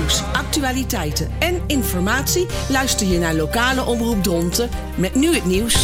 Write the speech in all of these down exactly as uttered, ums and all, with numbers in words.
Nieuws, actualiteiten en informatie luister je naar lokale Omroep Dronten met nu het nieuws.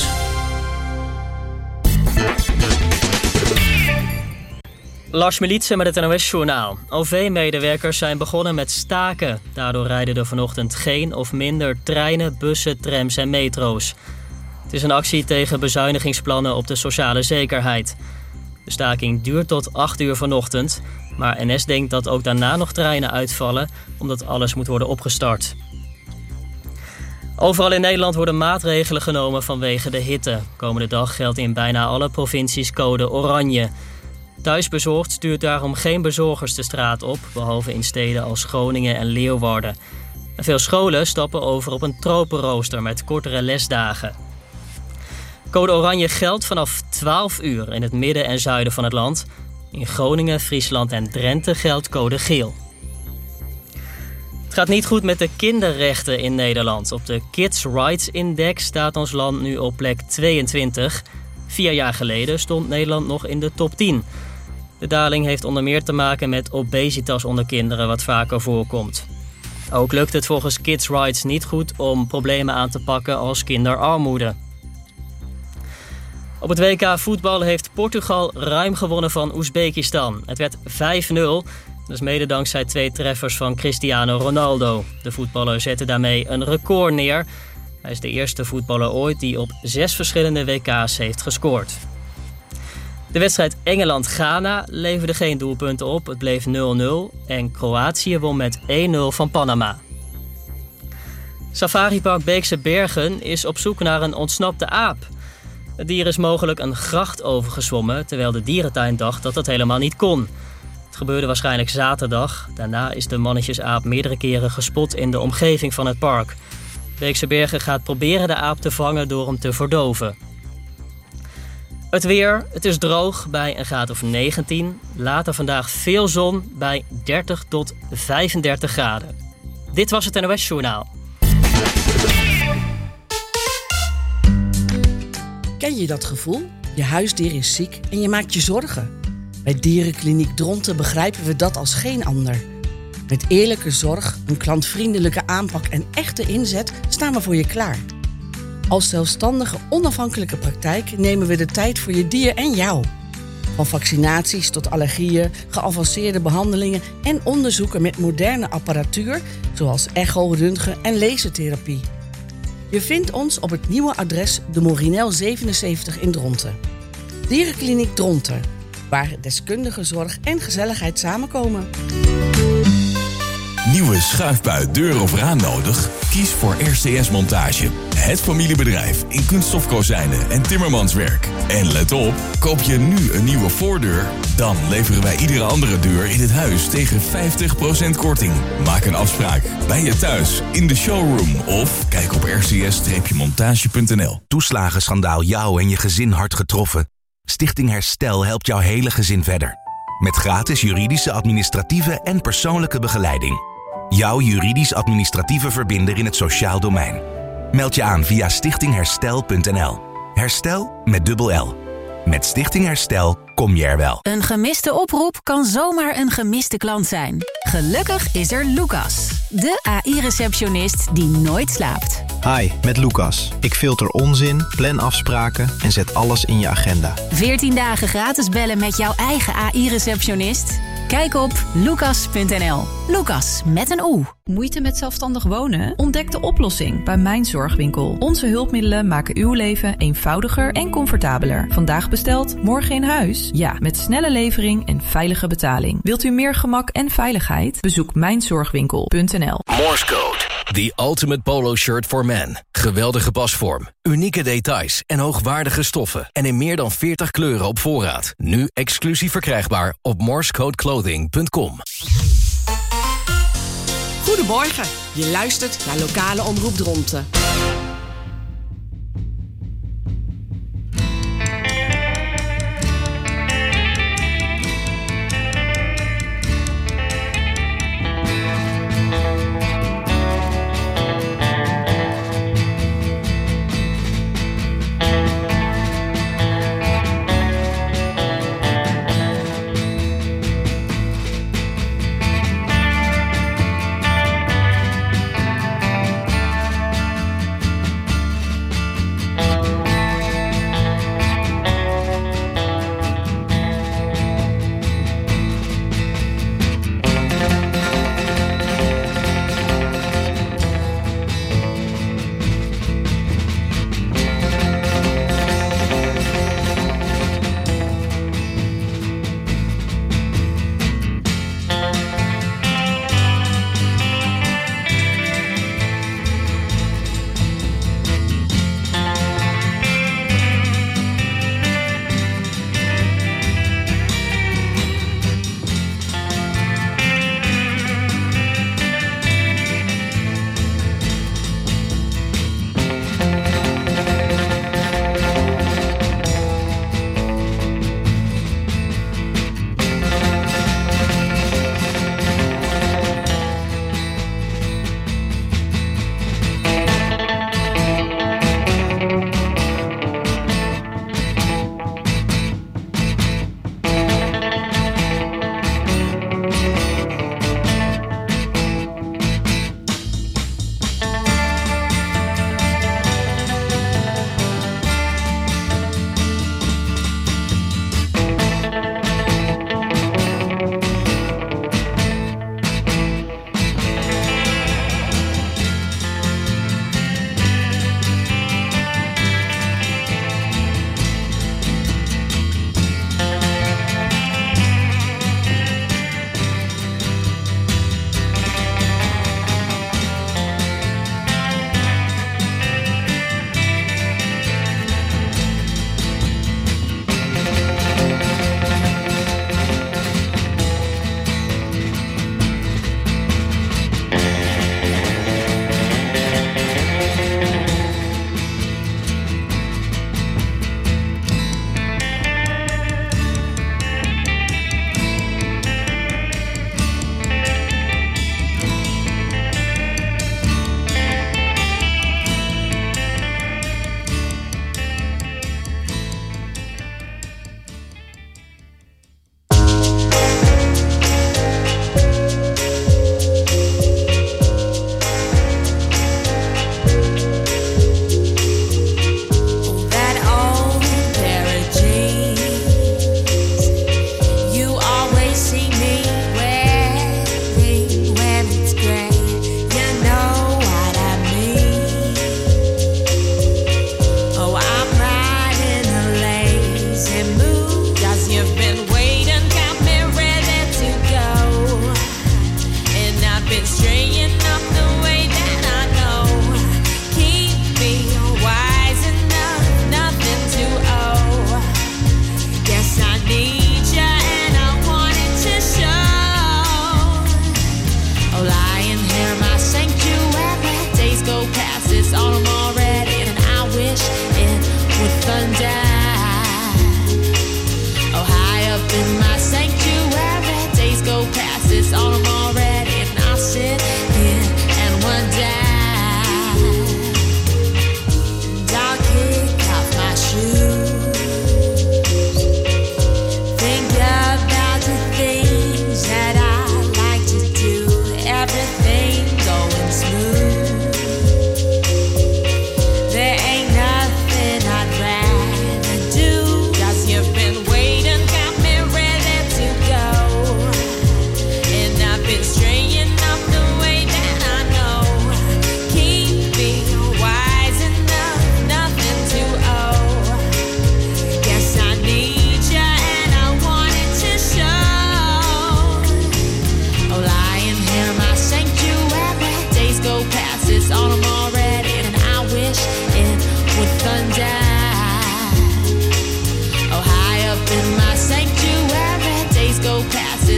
Lars Militsen met het N O S-journaal. O V-medewerkers zijn begonnen met staken. Daardoor rijden er vanochtend geen of minder treinen, bussen, trams en metro's. Het is een actie tegen bezuinigingsplannen op de sociale zekerheid. De staking duurt tot acht uur vanochtend. Maar N S denkt dat ook daarna nog treinen uitvallen, omdat alles moet worden opgestart. Overal in Nederland worden maatregelen genomen vanwege de hitte. Komende dag geldt in bijna alle provincies code oranje. Thuisbezorgd stuurt daarom geen bezorgers de straat op, behalve in steden als Groningen en Leeuwarden. En veel scholen stappen over op een tropenrooster met kortere lesdagen. Code oranje geldt vanaf twaalf uur in het midden en zuiden van het land. In Groningen, Friesland en Drenthe geldt code geel. Het gaat niet goed met de kinderrechten in Nederland. Op de Kids Rights Index staat ons land nu op plek tweeëntwintig. Vier jaar geleden stond Nederland nog in de top tien. De daling heeft onder meer te maken met obesitas onder kinderen, wat vaker voorkomt. Ook lukt het volgens Kids Rights niet goed om problemen aan te pakken als kinderarmoede. Op het W K voetbal heeft Portugal ruim gewonnen van Oezbekistan. Het werd vijf nul, dat is mede dankzij twee treffers van Cristiano Ronaldo. De voetballer zette daarmee een record neer. Hij is de eerste voetballer ooit die op zes verschillende W K's heeft gescoord. De wedstrijd Engeland-Ghana leverde geen doelpunten op. Het bleef nul nul en Kroatië won met één nul van Panama. Safaripark Beekse Bergen is op zoek naar een ontsnapte aap. Het dier is mogelijk een gracht overgezwommen, terwijl de dierentuin dacht dat dat helemaal niet kon. Het gebeurde waarschijnlijk zaterdag. Daarna is de mannetjesaap meerdere keren gespot in de omgeving van het park. Beekse Bergen gaat proberen de aap te vangen door hem te verdoven. Het weer, het is droog bij een graad of negentien. Later vandaag veel zon bij dertig tot vijfendertig graden. Dit was het N O S-journaal. Ken je dat gevoel? Je huisdier is ziek en je maakt je zorgen. Bij Dierenkliniek Dronten begrijpen we dat als geen ander. Met eerlijke zorg, een klantvriendelijke aanpak en echte inzet staan we voor je klaar. Als zelfstandige, onafhankelijke praktijk nemen we de tijd voor je dier en jou. Van vaccinaties tot allergieën, geavanceerde behandelingen en onderzoeken met moderne apparatuur, zoals echo, röntgen en lasertherapie. Je vindt ons op het nieuwe adres de Morinel zevenenzeventig in Dronten. Dierenkliniek Dronten, waar deskundige zorg en gezelligheid samenkomen. Nieuwe schuifbui, deur of raam nodig? Kies voor R C S Montage. Het familiebedrijf in kunststofkozijnen en timmermanswerk. En let op, koop je nu een nieuwe voordeur, dan leveren wij iedere andere deur in het huis tegen vijftig procent korting. Maak een afspraak bij je thuis, in de showroom of kijk op r c s montage punt n l. Toeslagenschandaal jou en je gezin hard getroffen? Stichting Herstel helpt jouw hele gezin verder. Met gratis juridische, administratieve en persoonlijke begeleiding. Jouw juridisch-administratieve verbinder in het sociaal domein. Meld je aan via stichting herstel punt n l. Herstel met dubbel L. Met Stichting Herstel kom je er wel. Een gemiste oproep kan zomaar een gemiste klant zijn. Gelukkig is er Lucas, de A I-receptionist die nooit slaapt. Hi, met Lucas. Ik filter onzin, plan afspraken en zet alles in je agenda. veertien dagen gratis bellen met jouw eigen A I-receptionist? Kijk op lucas punt n l. Lucas met een O. Moeite met zelfstandig wonen? Ontdek de oplossing bij Mijn Zorgwinkel. Onze hulpmiddelen maken uw leven eenvoudiger en comfortabeler. Vandaag besteld, morgen in huis? Ja, met snelle levering en veilige betaling. Wilt u meer gemak en veiligheid? Bezoek mijn zorgwinkel punt n l. Morse Code, the ultimate polo shirt for men. Geweldige pasvorm, unieke details en hoogwaardige stoffen. En in meer dan veertig kleuren op voorraad. Nu exclusief verkrijgbaar op morsecode clothing punt com. Goedemorgen, je luistert naar lokale Omroep Dronten.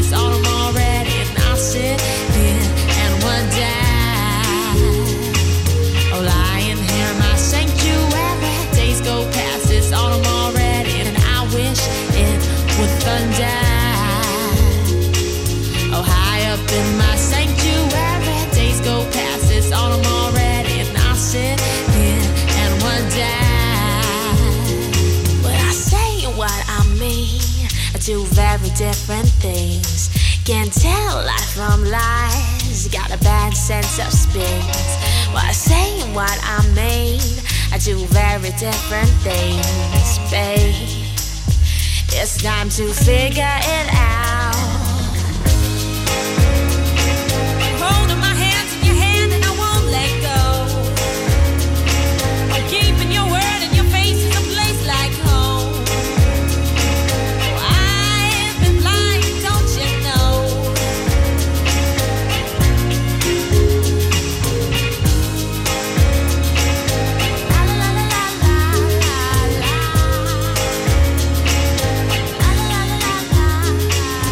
It's autumn already, and I'll sit here and wonder. Oh, lying here in my sanctuary, days go past. It's autumn already, and I wish it would thunder. Oh, high up in my sanctuary, days go past. It's autumn already, and I'll sit here and wonder. But I say what I mean, I do very different things. Can't tell life from lies, got a bad sense of spins. Well, I say what I mean, I do very different things, babe. It's time to figure it out. Holding my hands in your hand and I won't let go. I'm keeping your word and your face is a place like home. Oh, I've been blind, don't you know? La la la la la la la. La la la la la la.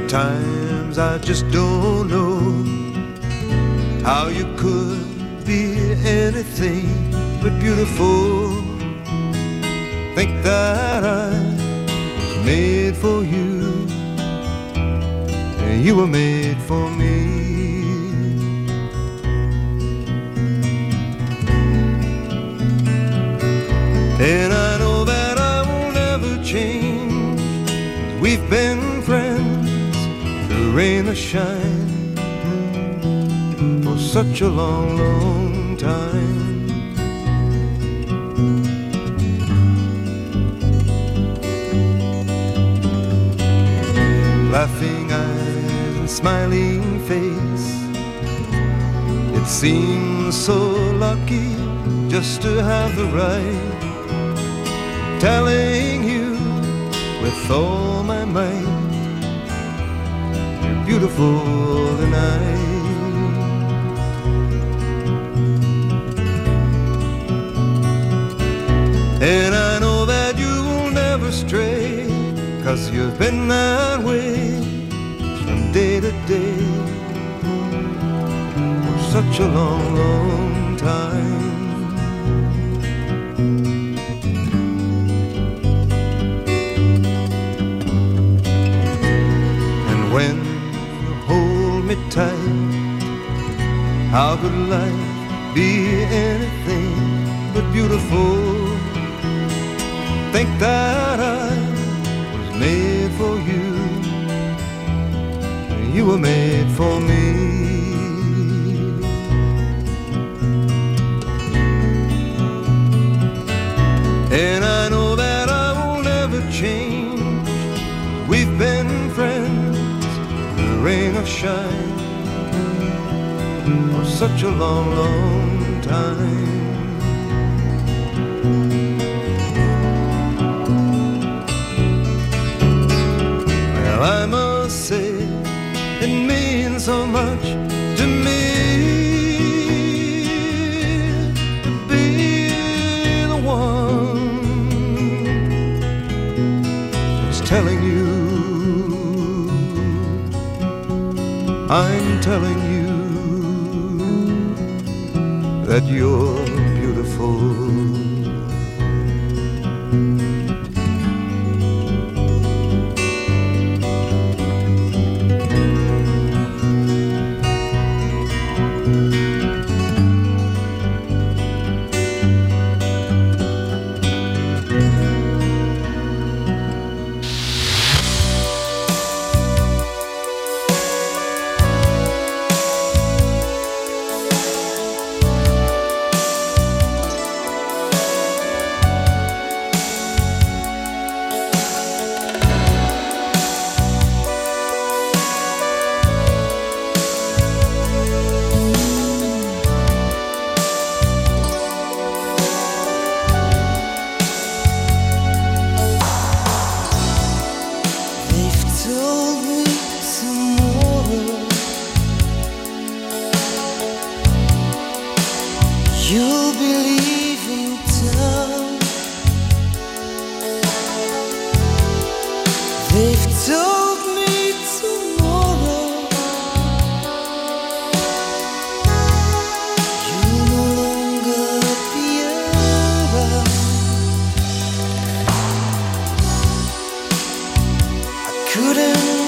Times I just don't know how you could be anything but beautiful. Think that I was made for you, and you were made for me. And I know that I will never change. We've been friends, rain or shine, for such a long, long time. Laughing eyes and smiling face, it seems so lucky just to have the right, telling you with all my might, beautiful tonight. And I know that you will never stray, 'cause you've been that way from day to day for such a long, long time. And when me tight, how could life be anything but beautiful? Think that I was made for you, and you were made for me. And I know that I will never change. We've been friends, rain or shine, for such a long, long time. Well, I must say it means so much to me to be the one who's telling you, I'm telling you that you're beautiful. Couldn't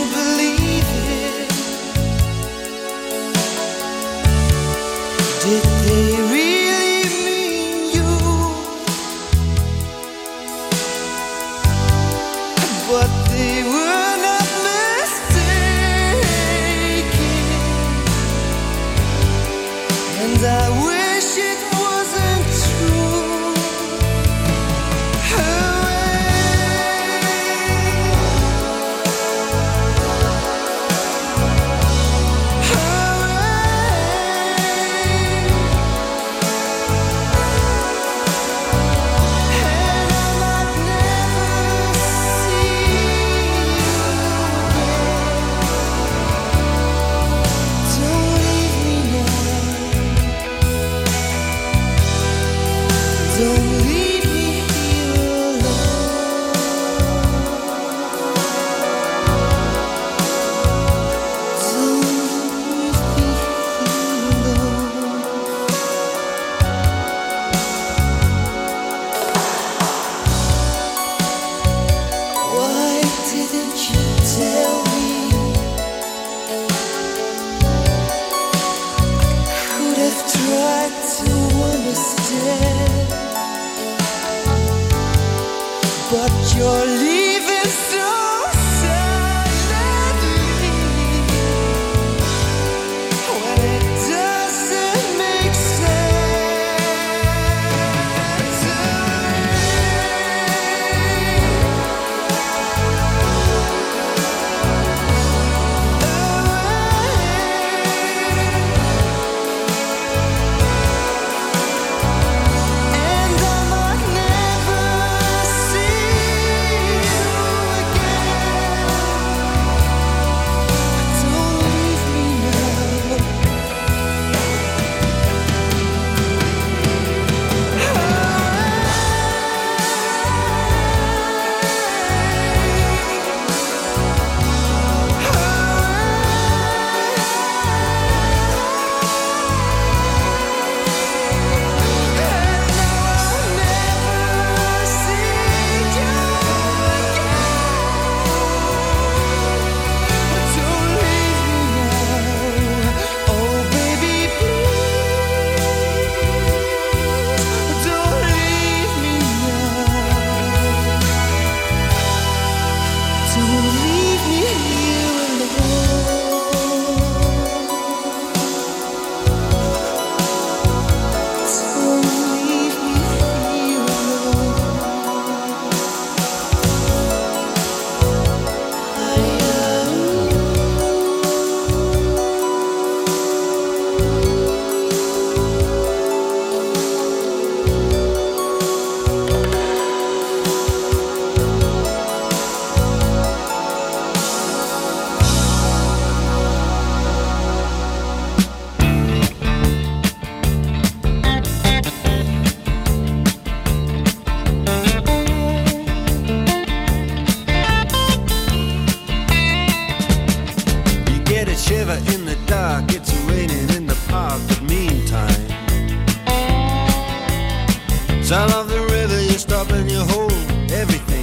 Sound of the river, you stop and you hold everything.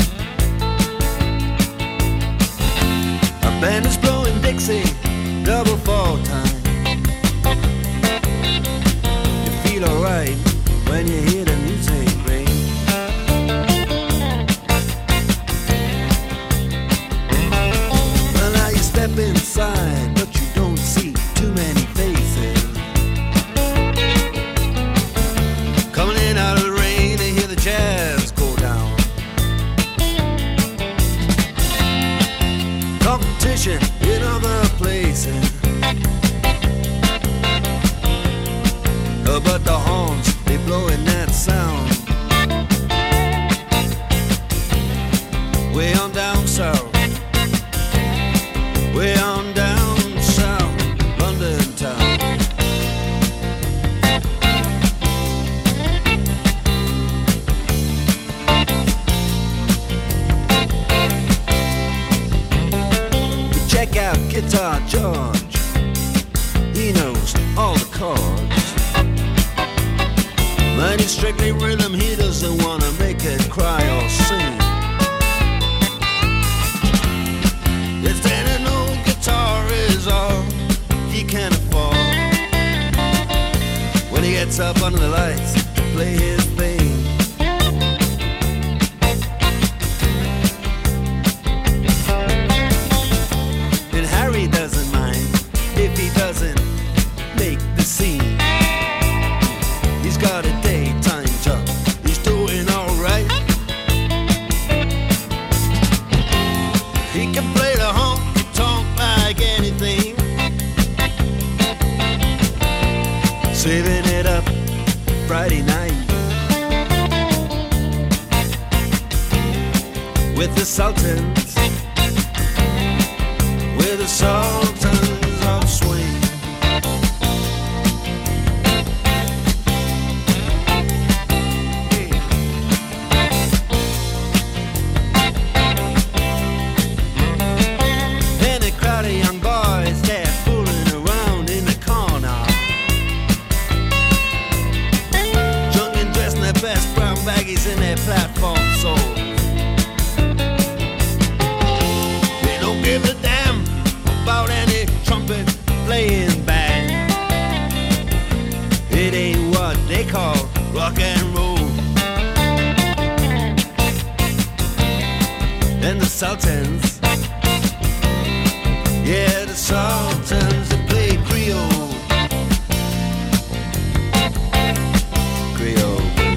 A band is blowing Dixie, double fall time. You feel alright when you hear the music ring. Well, now you step inside, but you don't see too many faces. Coming in out of the rain, they hear the jazz go down. Competition in other places, uh, but the horns, they blowing that sound. Way on down south, way on down south, London town. Check out Guitar George, he knows all the chords. But it's strictly rhythm, he doesn't want to make it cry or sing. If then an old guitar is all he can afford, when he gets up under the lights to play his thing. And Harry doesn't mind if he doesn't make the scene. He's got a daytime job, he's doing alright. He can play the honky-tonk like anything, saving it up Friday night with the Sultans, with the Sultans of Swing. And a crowd of young boys, they're fooling around in the corner, drunk and dressed in their best brown baggies in their platform soles. They don't give a damn about any Sultans. Yeah, the Sultans that played Creole. Creole.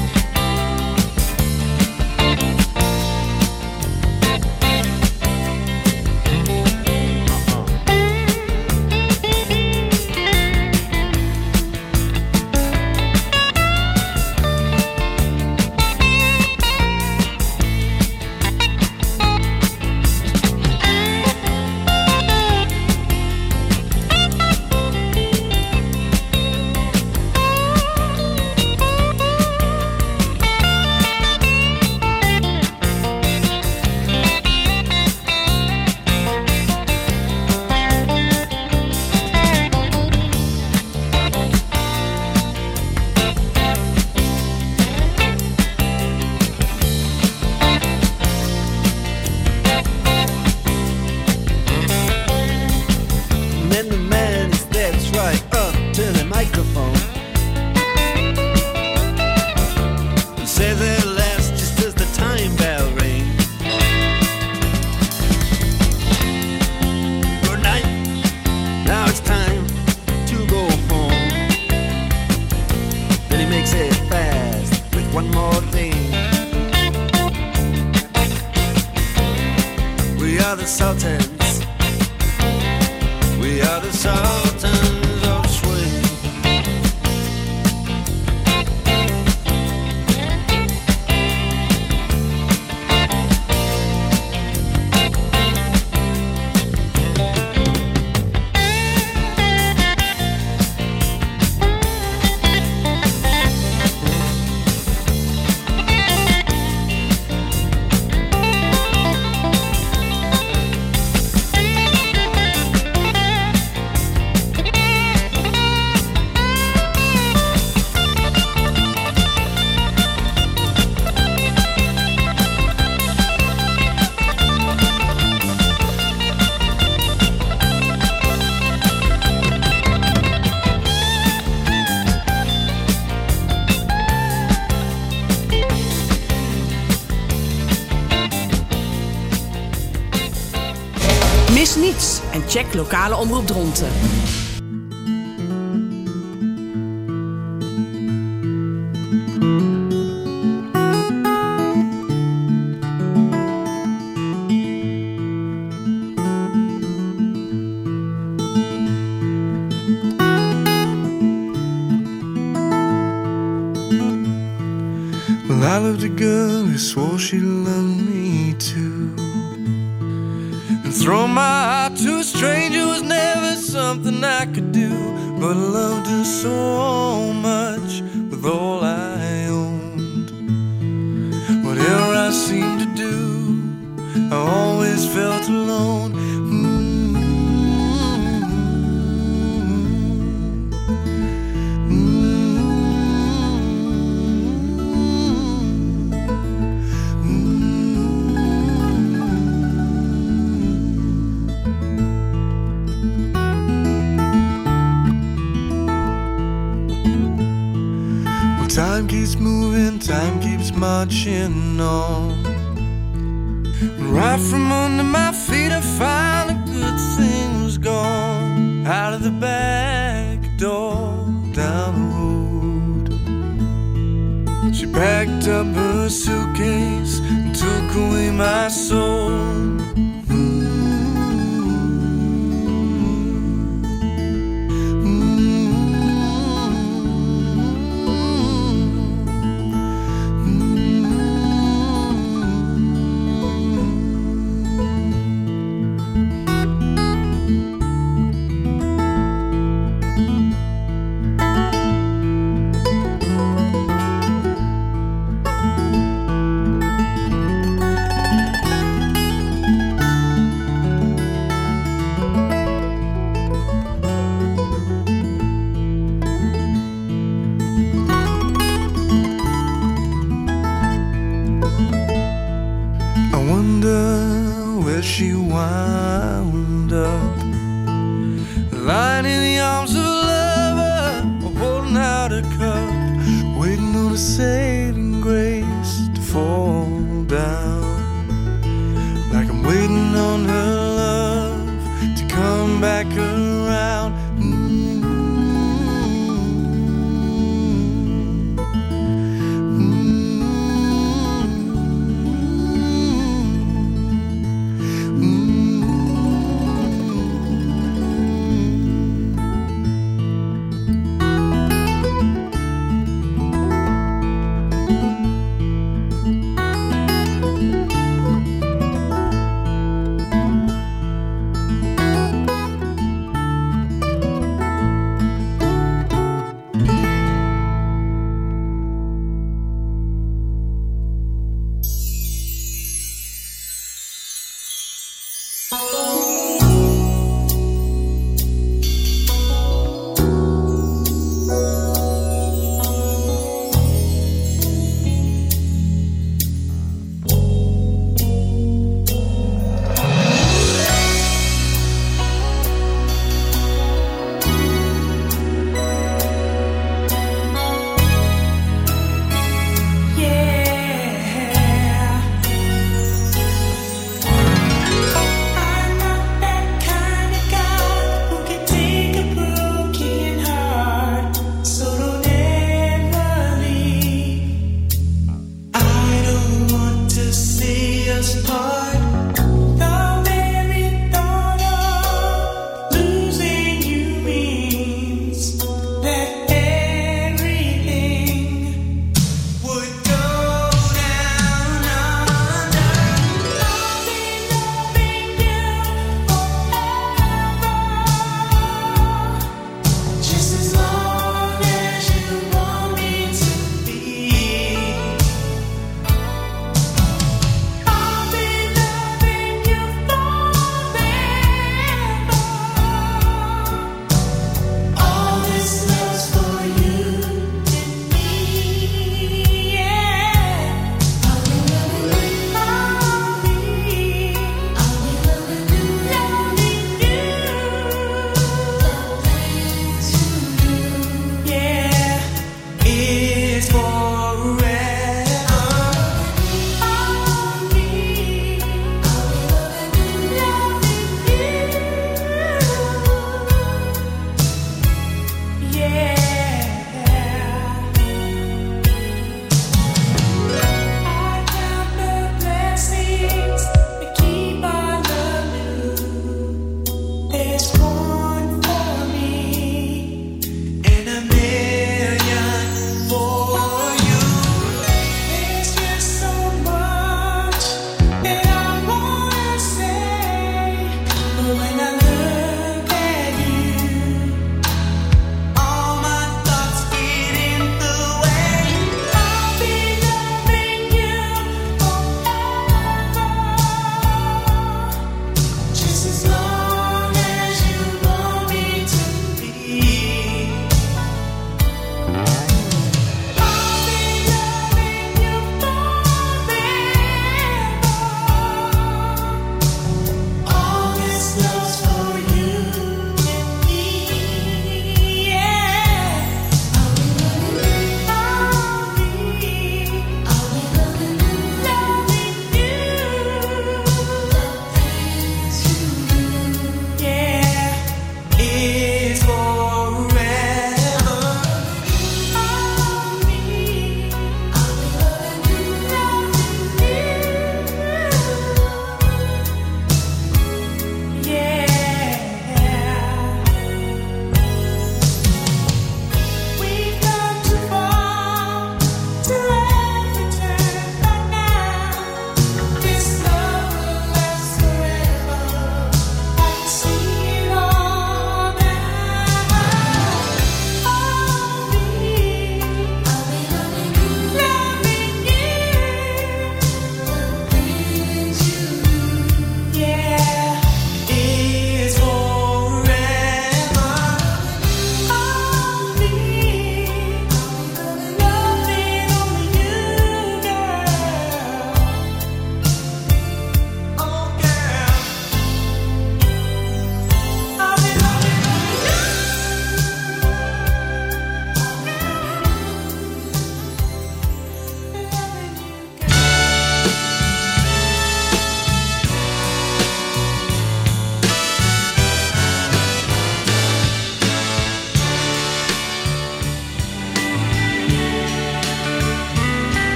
Mis niets en check lokale omroep Dronten. Well, I loved a girl who swore she loved me too. And throw my heart to a stranger was never something I could do. But I loved her so much with all I owned. Whatever I seemed to do, I always felt alone. Time keeps moving, time keeps marching on. Right from under my feet I found a good thing was gone. Out of the back door, down the road. She packed up her suitcase and took away my soul.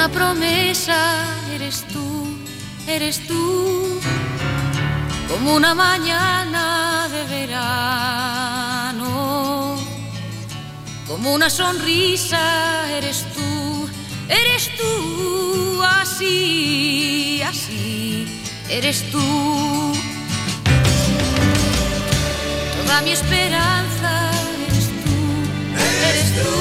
una promesa, eres tú, eres tú, como una mañana de verano, como una sonrisa, eres tú, eres tú, así, así, eres tú. Toda mi esperanza, eres tú, eres tú,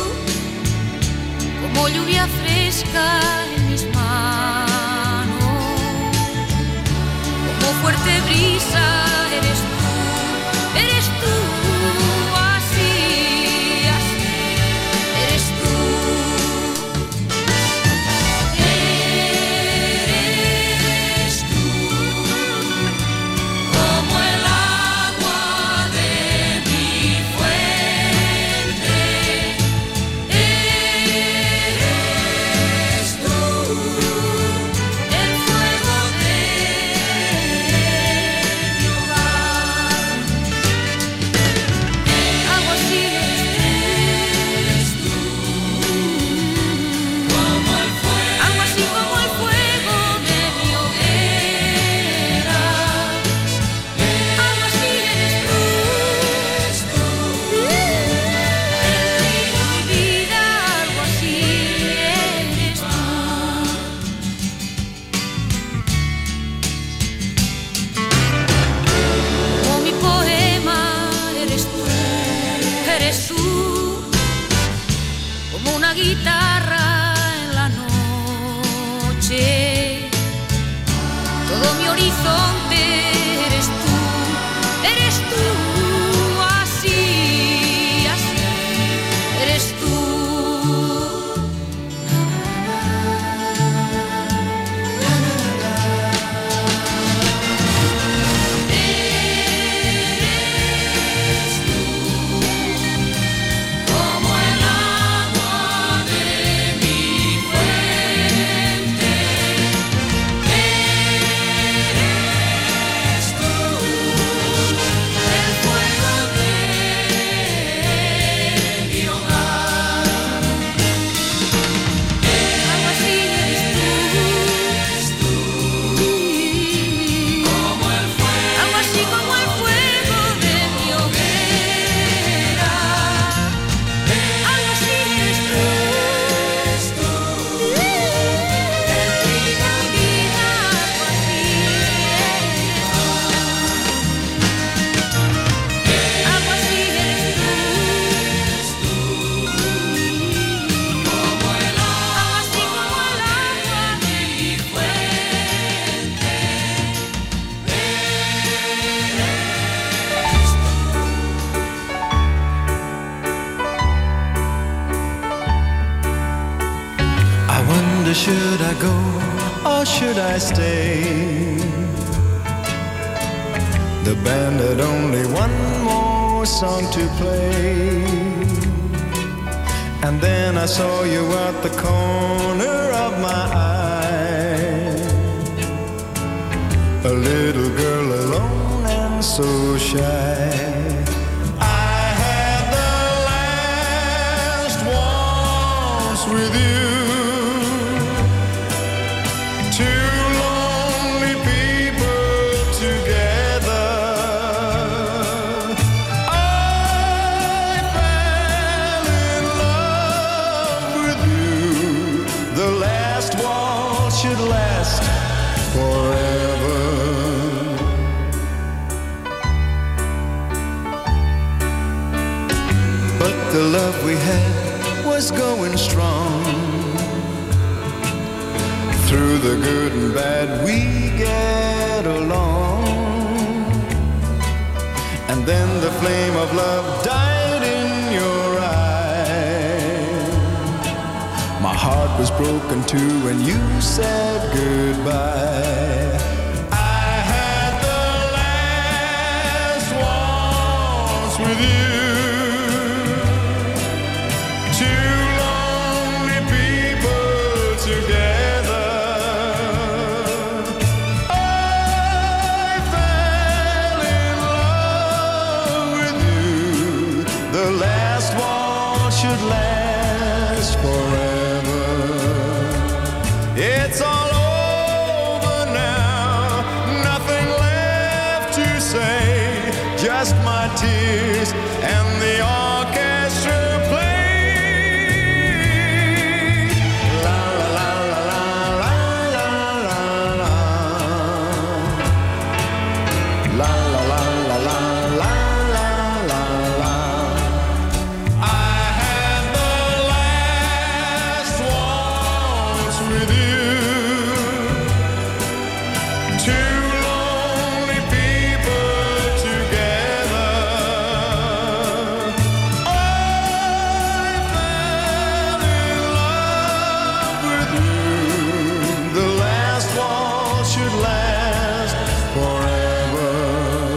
como lluvia fresca en mis manos, como fuerte brisa, eres tú, eres tú, así, así, eres tú. Eres tú, como el agua de mi fuente. Eres tú, el fuego de mi hogar. Algo así eres tú, como el fuego, algo así como el fuego de mi hoguera. Algo así eres tú, el trigo mi vida, algo así eres tú. Como mi poema, eres tú, eres tú, como una guitarra en la noche, todo mi horizonte, eres tú, eres tú, así, así, eres tú. Eres tú, como el agua de mi fuente. Eres tú, el fuego de mi hogar. Algo así eres tú, como el fuego, algo así como el fuego de mi hoguera. Algo así eres tú, el trigo mi vida, algo así eres tú. Algo así eres tú, como el agua, algo así como el agua de mi fuente. I wonder, should I go or should I stay? The band had only one more song to play, and then I saw you at the corner of my eye, a little girl alone and so shy. I had the last waltz with you. Two lonely people together. I fell in love with you. The last waltz should last forever. But the love we had was going strong. Through the good and bad we get along. And then the flame of love died in your eye. My heart was broken too when you said goodbye. I had the last waltz with you. Two lonely people together. I fell in love with you. The last waltz should last forever. my tears and the orchestra played. La la la la la la la la. La la la la la la la la la. I had the last waltz with you. Two lonely people together. I fell in love with you. The last waltz should last forever.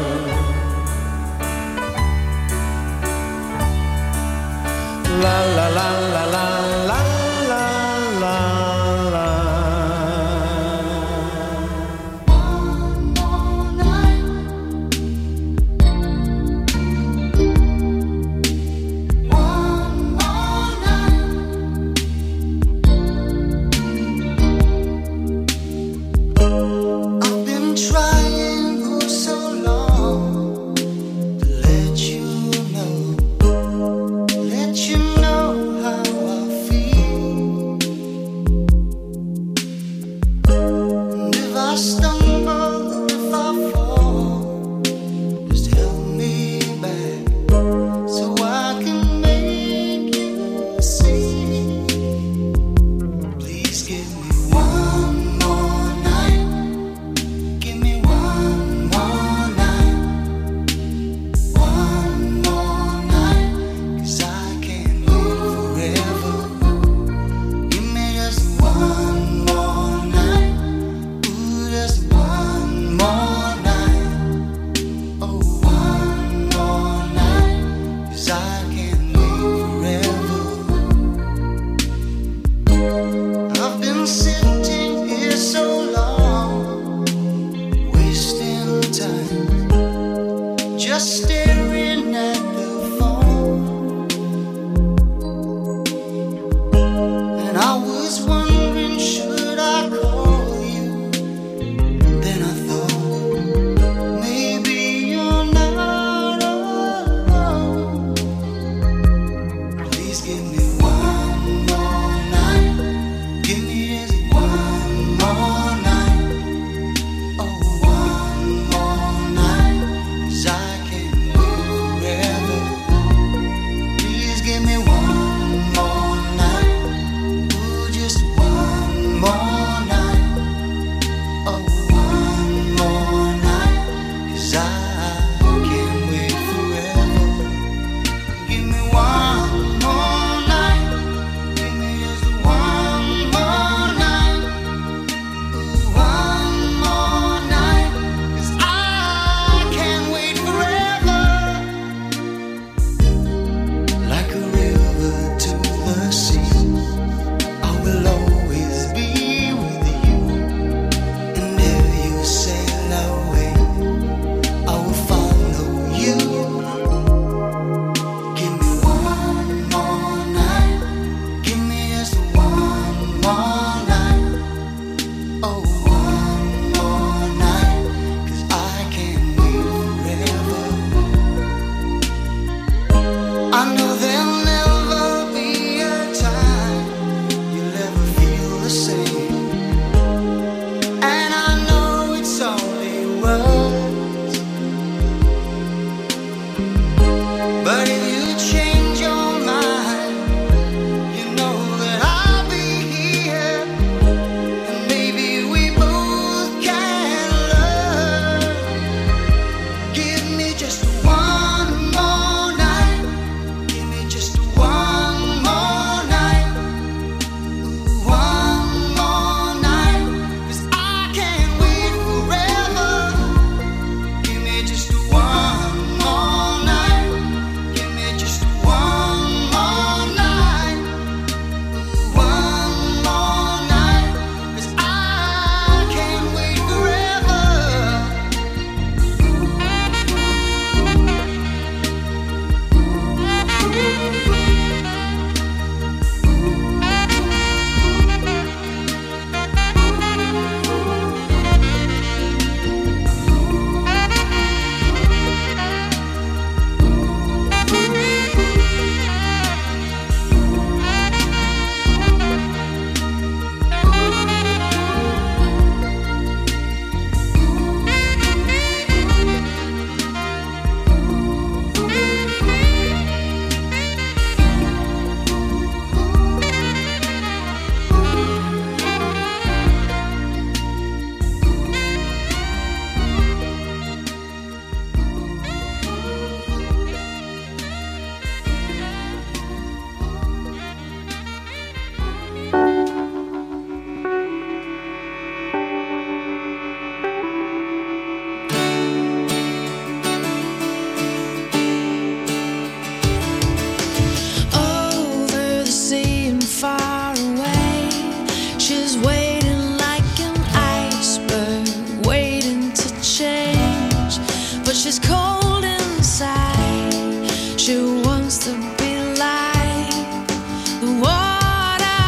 but she's cold inside. She wants to be like the water.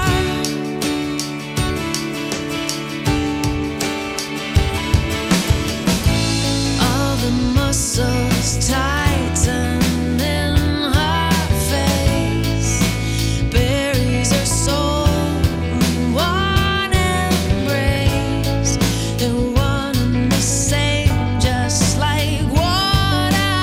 All the muscles tighten in her face, buries her soul in one embrace. They're one and the same, just like water.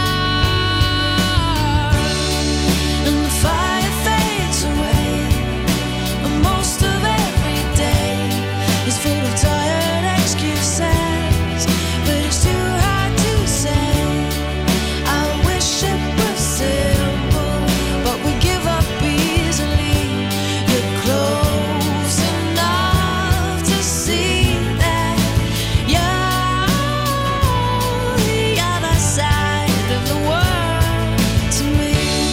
And the fire fades away, and most of every day is full of tired excuses, but it's too hard to say. I wish it was simple, but we give up easily. You're close enough to see that you're the other side of the world to me.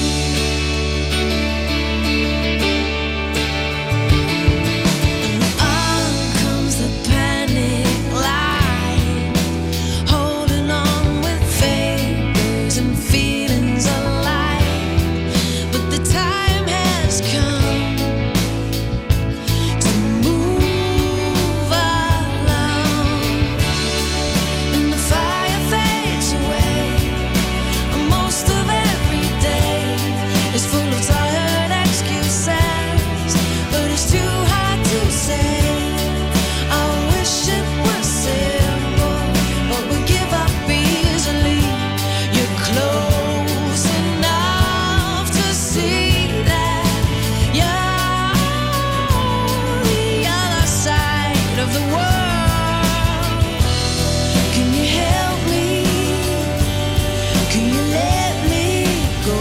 On comes the panic line, holding on with fingers and feelings alive. But the time has come to move along, and the fire fades away. And most of every day is full of tired excuses, but it's too hard to say. I wish it was simple, but we give up easily. You're close enough to see that you're the other side of the world. Can you help me? Can you let me go?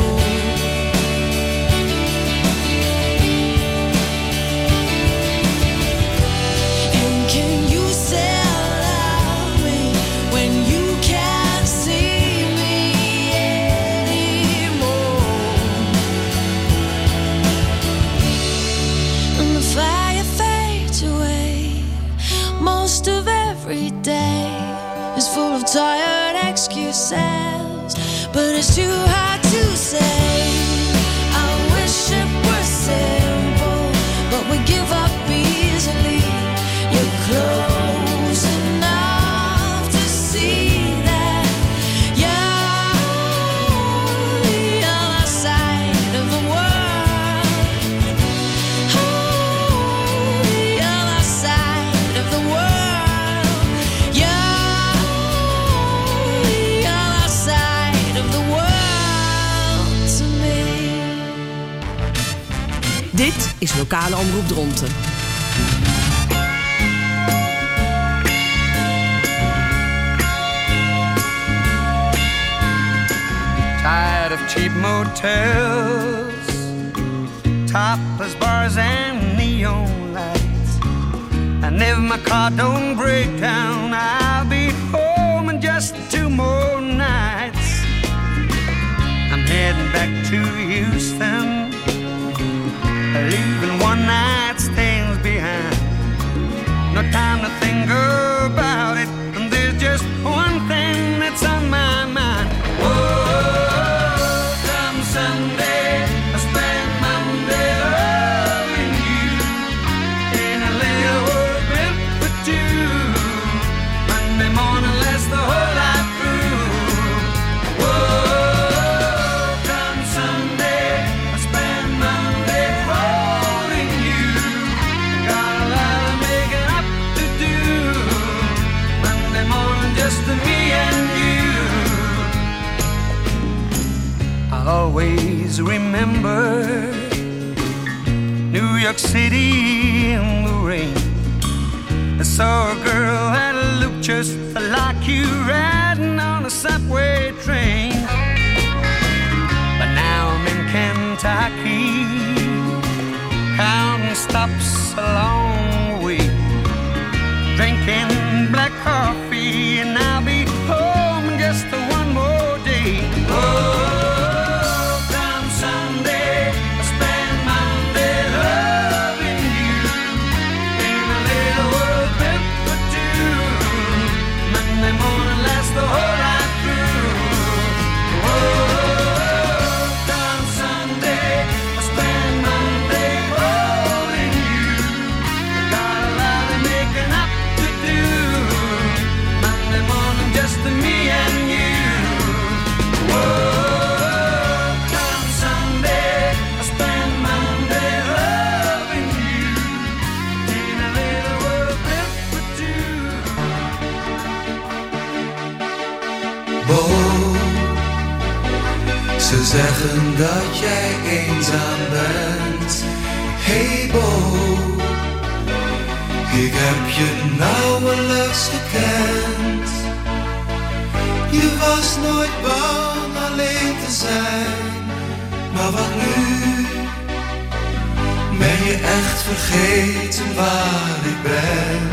And can you still love me when you can't see me anymore? And the fire fades away. Most of every day is full of tired excuses, but it's too hard to say. I wish it were simple, but we give up easily. You're close enough to see that you're the other side of the world. Oh, the other side of the world. You're the other side of the world to me. Dit is Lokale Omroep Dronten. Tired of cheap motels, topless bars and neon lights. And if my car don't break down, I'll be home in just two more nights. I'm heading back to Houston, leaving one night stands behind. No time to think about it, and there's just one thing that's on my mind. Whoa, come Sunday, I spend Monday loving you in a little world built for two. Monday morning lasts the whole life through. Whoa, come Sunday, I spend Monday holding you. Got a lot of making up to do. Monday morning just to me and you. I'll always remember New York City in the rain. I saw a girl that looked just like you riding on a subway train. But now I'm in Kentucky, counting stops along the way, drinking black coffee, and I'll be home in just one more day. Oh, the whole life through. Bo, ze zeggen dat jij eenzaam bent. Hey Bo, ik heb je nauwelijks gekend. Je was nooit bang alleen te zijn, maar wat nu? Ben je echt vergeten waar ik ben?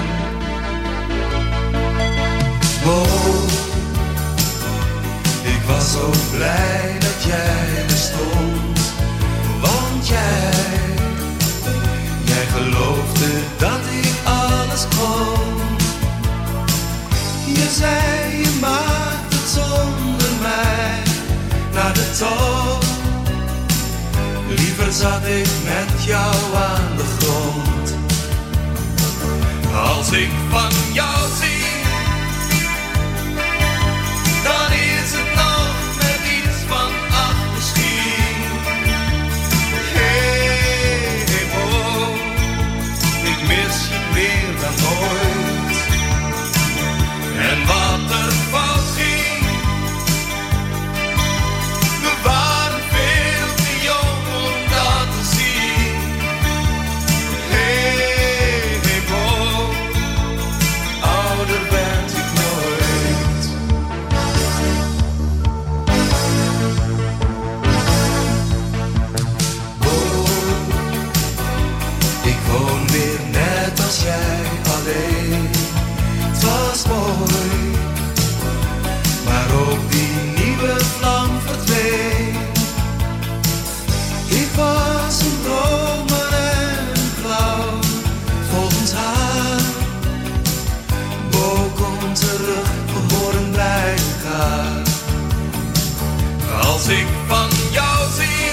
Bo, ik was zo blij dat jij bestond, want jij, jij geloofde dat ik alles kon. Je zei je maakt het zonder mij naar de top. Liever zat ik met jou aan de grond. Als ik van jou zie, dan is het nog met iets van ach misschien. Hey, hey Bo, ik mis je meer dan ooit. En wat er fout ging, we waren veel te jong om dat te zien. Hey, hey Bo, ouder werd ik nooit. Bo, ik woon weer net als jij alleen. Het was mooi, maar ook die nieuwe vlam verdween. Ik was een dromer en een clown, volgens haar. Bo, kom terug, we horen bij elkaar. Als ik van jou zie,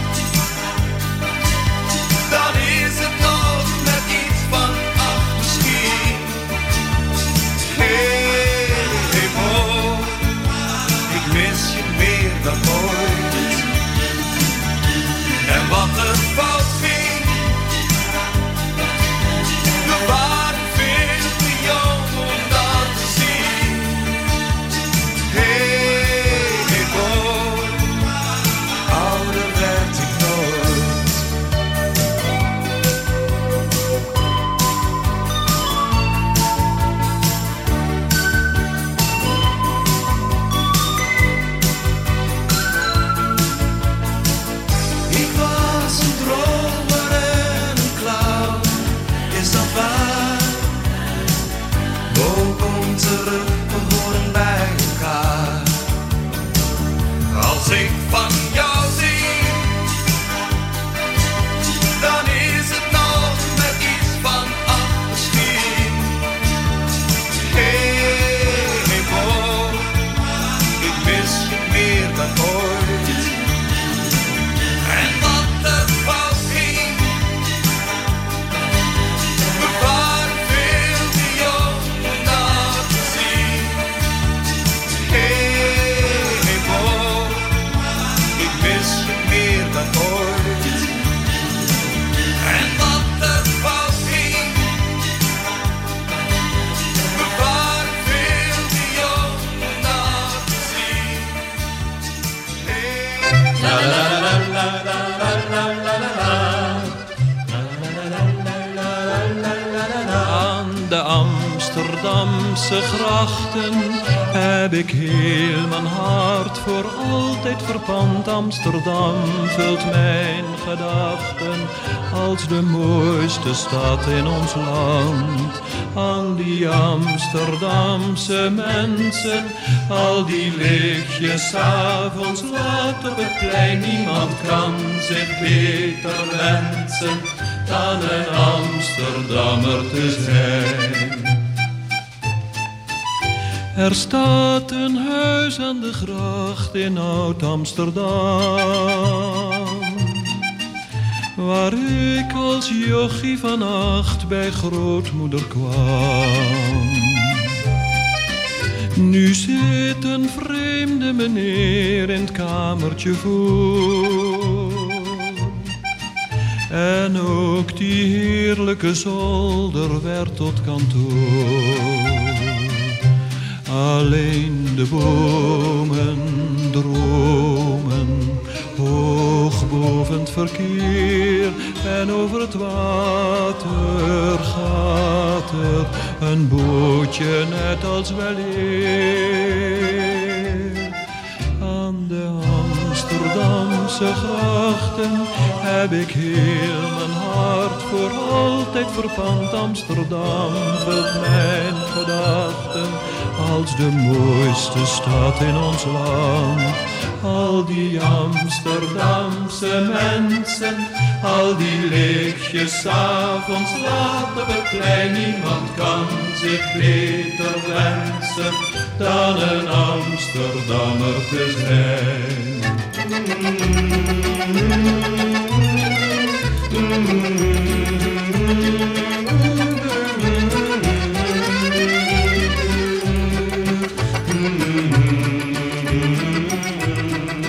dan is het nog met iets van ach misschien. Hey, hey Bo, ik mis je meer dan ooit. En wat er fout ging, we waren veel te jong om dat te zien. Hey, hey Bo, ouder werd ik nooit. Ik was een dromer en een clown, is dat waar? Bo, kom terug, we horen bij elkaar. Als ik van jou zie, dan is het nog met iets van ach misschien. Hey, hey Bo, ik mis je meer dan ooit. En wat er fout ging, we waren veel te jong om dat te zien. Hey, hey Bo, ik mis je meer dan ooit. En wat er fout ging, we waren veel te jong om dat te zien. Hey. La la la la la la la la la la. Aan de Amsterdamse grachten heb ik heel mijn hart voor altijd verpand. Amsterdam vult mijn gedachten als de mooiste stad in ons land. Aan die Amsterdamse mensen, al die lichtjes 's avonds laat op het plein. Niemand kan zich beter wensen dan een Amsterdammer te zijn. Er staat een huis aan de gracht in Oud-Amsterdam, waar ik als jochie van acht bij grootmoeder kwam. Nu zit een vreemde meneer in het kamertje voor. En ook die heerlijke zolder werd tot kantoor. Alleen de bomen dromen, hoog boven het verkeer. En over het water gaat er een bootje net als weleer. Aan de Amsterdamse grachten heb ik heel mijn hart voor altijd verpand. Amsterdam vult mijn gedachten als de mooiste stad in ons land. Al die Amsterdamse mensen, al die lichtjes 's avonds laat op het plein. Niemand kan zich beter wensen dan een Amsterdammer te zijn.